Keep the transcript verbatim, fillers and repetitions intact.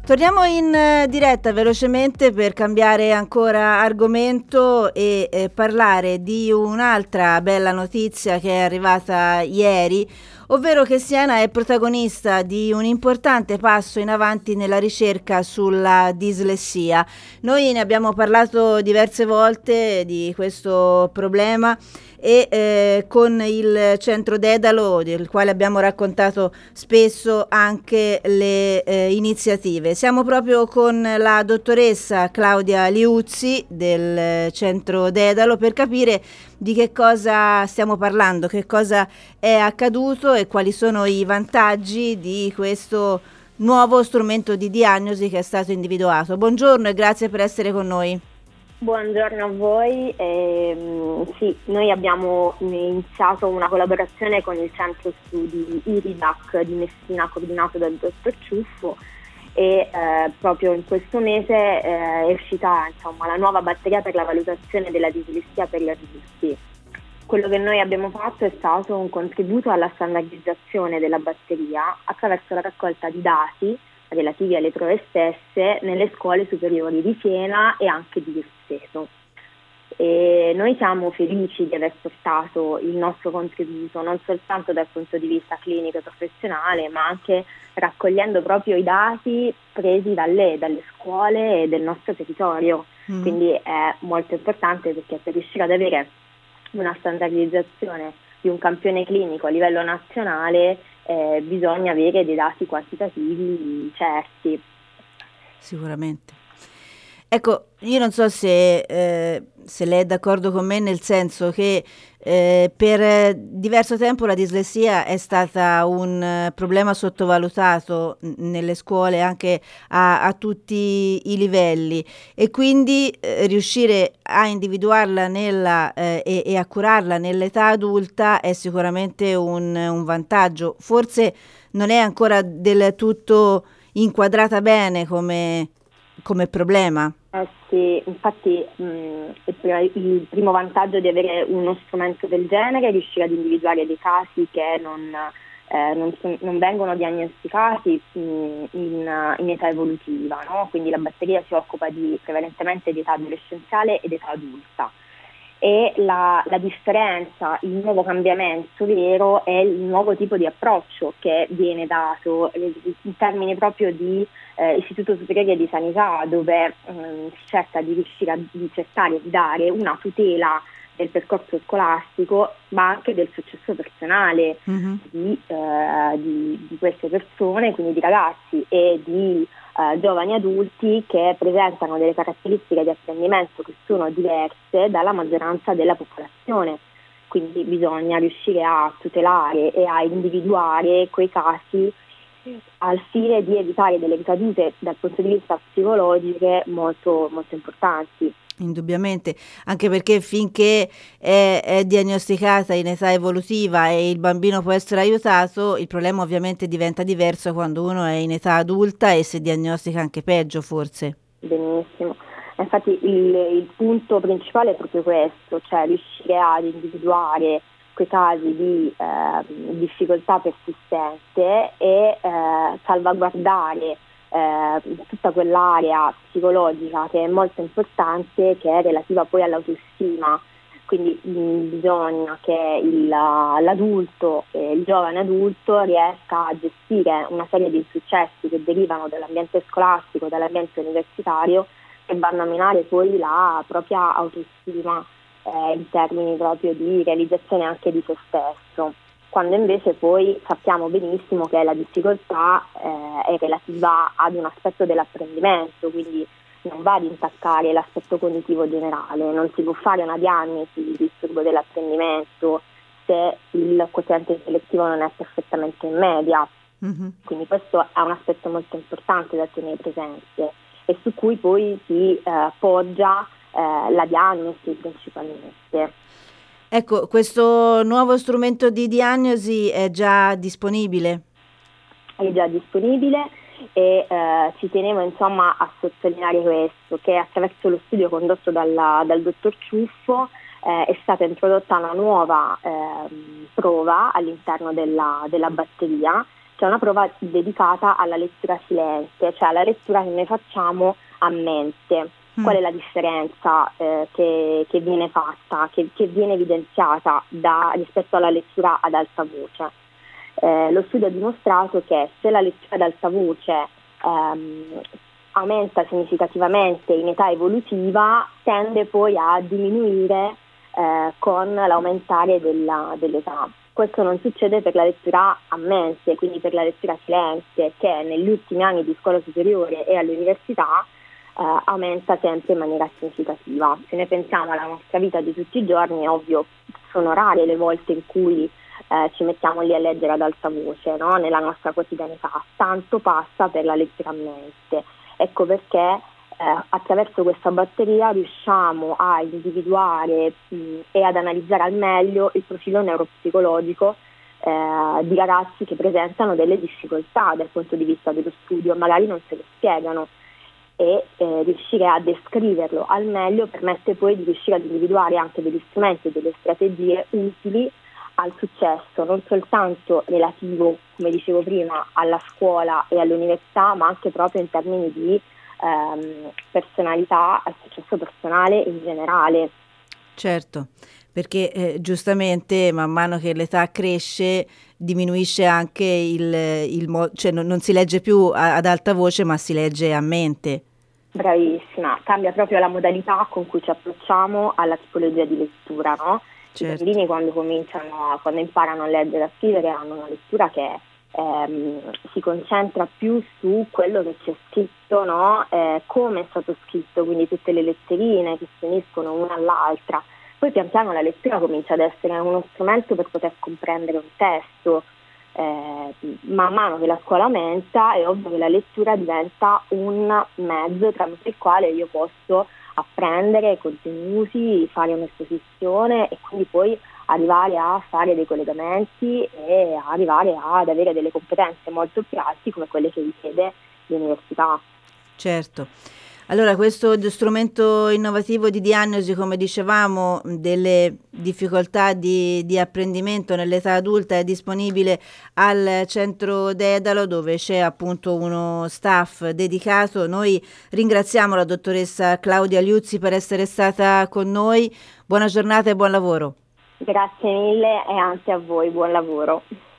Torniamo in eh, diretta velocemente per cambiare ancora argomento e eh, parlare di un'altra bella notizia che è arrivata ieri, ovvero che Siena è protagonista di un importante passo in avanti nella ricerca sulla dislessia. Noi ne abbiamo parlato diverse volte di questo problema e eh, con il centro Dedalo, del quale abbiamo raccontato spesso anche le eh, iniziative. Siamo proprio con la dottoressa Claudia Liuzzi del centro Dedalo per capire di che cosa stiamo parlando, che cosa è accaduto e quali sono i vantaggi di questo nuovo strumento di diagnosi che è stato individuato. Buongiorno e grazie per essere con noi. Buongiorno a voi, eh, sì, noi abbiamo iniziato una collaborazione con il centro studi IRIDAC di Messina coordinato dal dottor Ciuffo e eh, proprio in questo mese eh, è uscita insomma, la nuova batteria per la valutazione della dislessia per gli adulti. Quello che noi abbiamo fatto è stato un contributo alla standardizzazione della batteria attraverso la raccolta di dati relativi alle prove stesse nelle scuole superiori di Siena e anche di Grosseto. E noi siamo felici di aver portato il nostro contributo non soltanto dal punto di vista clinico e professionale, ma anche raccogliendo proprio i dati presi dalle, dalle scuole del nostro territorio. Mm. Quindi è molto importante perché per riuscire ad avere una standardizzazione di un campione clinico a livello nazionale Eh, bisogna avere dei dati quantitativi certi. Sicuramente. Ecco, io non so se, eh, se lei è d'accordo con me nel senso che eh, per diverso tempo la dislessia è stata un uh, problema sottovalutato n- nelle scuole anche a, a tutti i livelli e quindi eh, riuscire a individuarla nella, eh, e, e a curarla nell'età adulta è sicuramente un, un vantaggio. Forse non è ancora del tutto inquadrata bene come, come problema. Eh sì, infatti mh, il, il primo vantaggio di avere uno strumento del genere è riuscire ad individuare dei casi che non, eh, non, son, non vengono diagnosticati mh, in, in età evolutiva, no? Quindi la batteria si occupa di, prevalentemente di età adolescenziale ed età adulta. E la, la differenza, il nuovo cambiamento vero è il nuovo tipo di approccio che viene dato in termini proprio di eh, Istituto Superiore di Sanità, dove ehm, si cerca di riuscire a di cercare di dare una tutela del percorso scolastico ma anche del successo personale mm-hmm. di, eh, di, di queste persone, quindi di ragazzi e di Uh, giovani adulti che presentano delle caratteristiche di apprendimento che sono diverse dalla maggioranza della popolazione, quindi bisogna riuscire a tutelare e a individuare quei casi al fine di evitare delle ricadute dal punto di vista psicologiche molto, molto importanti. Indubbiamente, anche perché finché è, è diagnosticata in età evolutiva e il bambino può essere aiutato, il problema ovviamente diventa diverso quando uno è in età adulta e si diagnostica anche peggio forse. Benissimo, infatti il, il punto principale è proprio questo, cioè riuscire ad individuare quei casi di eh, difficoltà persistente e eh, salvaguardare Eh, tutta quell'area psicologica che è molto importante, che è relativa poi all'autostima. Quindi mh, bisogna che il, l'adulto, eh, il giovane adulto riesca a gestire una serie di successi che derivano dall'ambiente scolastico, dall'ambiente universitario, che vanno a minare poi la propria autostima eh, in termini proprio di realizzazione anche di se stesso. Quando invece poi sappiamo benissimo che la difficoltà eh, è relativa ad un aspetto dell'apprendimento, quindi non va ad intaccare l'aspetto cognitivo generale, non si può fare una diagnosi di disturbo dell'apprendimento se il quoziente intellettivo non è perfettamente in media. Mm-hmm. Quindi questo è un aspetto molto importante da tenere presente e su cui poi si eh, poggia eh, la diagnosi principalmente. Ecco, questo nuovo strumento di diagnosi è già disponibile? È già disponibile e eh, ci tenevo insomma a sottolineare questo, che attraverso lo studio condotto dalla, dal dottor Ciuffo eh, è stata introdotta una nuova eh, prova all'interno della, della batteria c'è una prova dedicata alla lettura silente, cioè alla lettura che noi facciamo a mente. Qual è la differenza eh, che, che viene fatta, che, che viene evidenziata da, rispetto alla lettura ad alta voce? Eh, lo studio ha dimostrato che se la lettura ad alta voce ehm, aumenta significativamente in età evolutiva, tende poi a diminuire eh, con l'aumentare della, dell'età. Questo non succede per la lettura a mente, quindi per la lettura silente, che negli ultimi anni di scuola superiore e all'università Uh, aumenta sempre in maniera significativa. Se ne pensiamo alla nostra vita di tutti i giorni, è ovvio, sono rare le volte in cui uh, ci mettiamo lì a leggere ad alta voce, no? Nella nostra quotidianità, tanto passa per la lettura a mente. Ecco perché uh, attraverso questa batteria riusciamo a individuare mh, e ad analizzare al meglio il profilo neuropsicologico uh, di ragazzi che presentano delle difficoltà dal punto di vista dello studio, magari non se lo spiegano, e eh, riuscire a descriverlo al meglio permette poi di riuscire ad individuare anche degli strumenti e delle strategie utili al successo, non soltanto relativo, come dicevo prima, alla scuola e all'università, ma anche proprio in termini di ehm, personalità, al successo personale in generale. Certo, perché eh, giustamente man mano che l'età cresce diminuisce anche il, il mo- cioè non, non si legge più a, ad alta voce, ma si legge a mente. Bravissima, cambia proprio la modalità con cui ci approcciamo alla tipologia di lettura, no? Certo. I bambini quando cominciano, quando imparano a leggere e a scrivere hanno una lettura che ehm, si concentra più su quello che c'è scritto, no? Eh, come è stato scritto, quindi tutte le letterine che si uniscono una all'altra. Poi pian piano la lettura comincia ad essere uno strumento per poter comprendere un testo. Eh, man mano che la scuola aumenta è ovvio che la lettura diventa un mezzo tramite il quale io posso apprendere contenuti, fare un'esposizione e quindi poi arrivare a fare dei collegamenti e arrivare ad avere delle competenze molto più alte come quelle che richiede l'università. Certo. Allora, questo strumento innovativo di diagnosi, come dicevamo, delle difficoltà di, di apprendimento nell'età adulta è disponibile al centro Dedalo, dove c'è appunto uno staff dedicato. Noi ringraziamo la dottoressa Claudia Liuzzi per essere stata con noi. Buona giornata e buon lavoro. Grazie mille e anche a voi, buon lavoro.